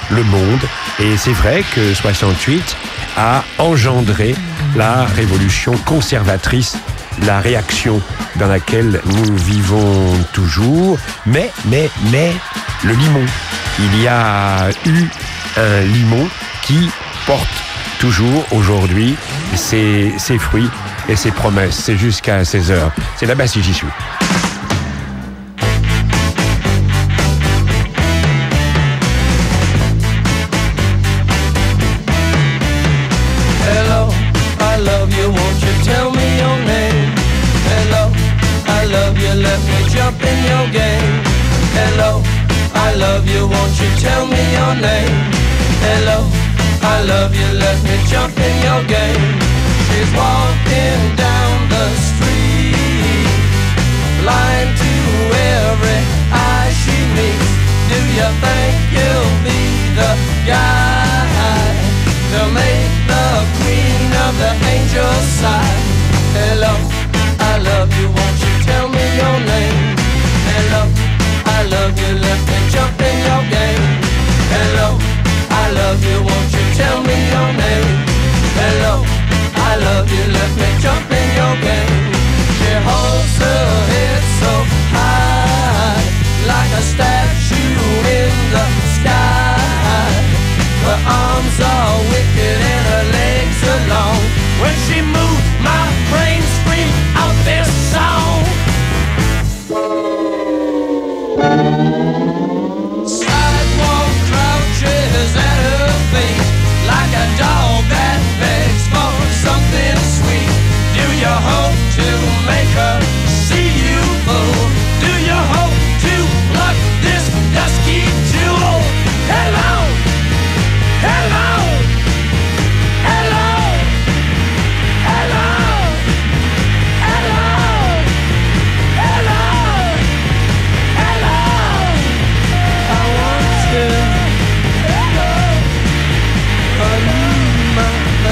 le monde. Et c'est vrai que 68 a engendré la révolution conservatrice, la réaction dans laquelle nous vivons toujours. Mais, le limon. Il y a eu un limon qui porte toujours aujourd'hui ses fruits et ses promesses. C'est jusqu'à 16h. C'est là-bas si j'y suis. Hello, I love you, won't you tell me your name? Hello, I love you, let me jump in your game. Hello, I love you, won't you tell me your name? Hello, I love you, let me jump in your game. She's walking down the street, blind to every eye she meets. Do you think you'll be the guy to make the queen of the angels sigh? Hello, I love you, won't you tell me your name? Hello, I love you, let me jump in your game. Hello, I love you, won't you tell me your name? Hello, I love you, let me jump in your game. She holds her head so high, like a statue in the sky. Her arms are wicked and her legs are long. When she moves, my brain screams out this song. Sidewalk crouches at her feet, like a dog that begs for something sweet. Do you hope to make her see you, fool? Do you hope to pluck this dusky jewel? Hello, hello, hello, hello, hello, hello, hello. I want to hello, my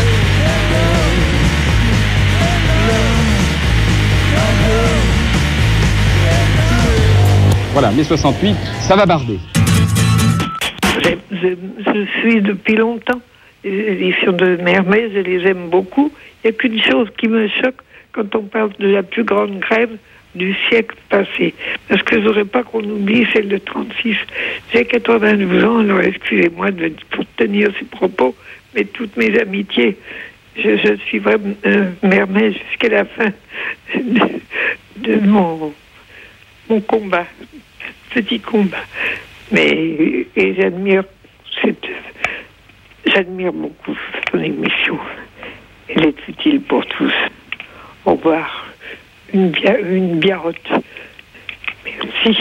Voilà, mai 68, ça va barder. Je suis depuis longtemps les éditions de Mermet, je les aime beaucoup. Il n'y a qu'une chose qui me choque quand on parle de la plus grande grève du siècle passé. Parce que je ne voudrais pas qu'on oublie celle de 36. J'ai 92 ans, alors excusez-moi pour tenir ces propos, mais toutes mes amitiés, je suis vraiment Mermet jusqu'à la fin de mon combat, petit combat. Mais et j'admire beaucoup ton émission. Elle est utile pour tous. Au revoir. Une biarotte. Merci.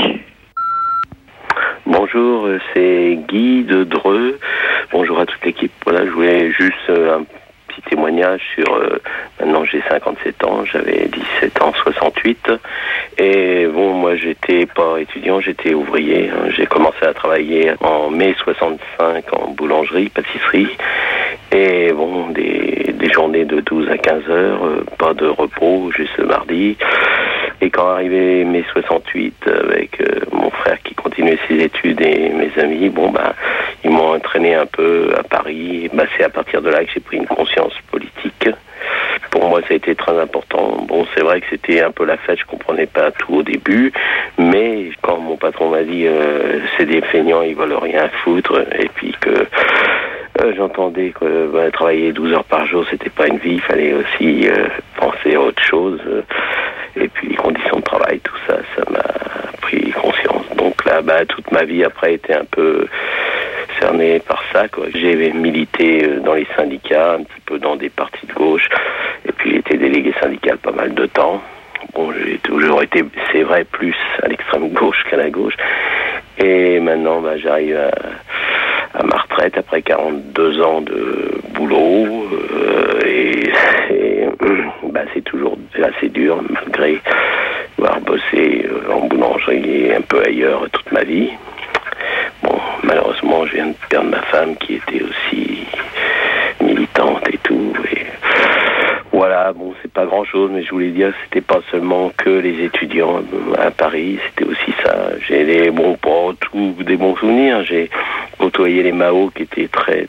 Bonjour, c'est Guy de Dreux. Bonjour à toute l'équipe. Voilà, je voulais juste un petit témoignage sur... maintenant j'ai 57 ans, j'avais 17 ans, 68. Et bon, moi j'étais pas étudiant, j'étais ouvrier. J'ai commencé à travailler en mai 65 en boulangerie, pâtisserie. Et bon, des journées de 12 à 15 heures, pas de repos, juste le mardi. Et quand arrivait mai 68, avec mon frère qui continuait ses études et mes amis, bon bah, ils m'ont entraîné un peu à Paris. Bah, c'est à partir de là que j'ai pris une conscience politique. Pour moi, ça a été très important. Bon, c'est vrai que c'était un peu la fête, je comprenais pas tout au début, mais quand mon patron m'a dit c'est des feignants, ils veulent rien foutre, et puis que j'entendais que travailler 12 heures par jour, c'était pas une vie, il fallait aussi penser à autre chose. Et puis les conditions de travail, tout ça, ça m'a pris conscience. Donc là, toute ma vie après était un peu cernée par ça, quoi. J'ai milité dans les syndicats, un petit peu dans des partis de gauche, et puis j'ai été délégué syndical pas mal de temps. Bon, j'ai toujours été, c'est vrai, plus à l'extrême gauche qu'à la gauche. Et maintenant, j'arrive à ma retraite après 42 ans de boulot, et c'est toujours assez dur, malgré avoir bossé en boulangerie et un peu ailleurs toute ma vie. Bon, malheureusement, je viens de perdre ma femme qui était aussi militante et tout. Et voilà, bon, c'est pas grand-chose, mais je voulais dire que c'était pas seulement que les étudiants à Paris, c'était aussi ça. J'ai des bons souvenirs. J'ai côtoyé les Mao qui étaient très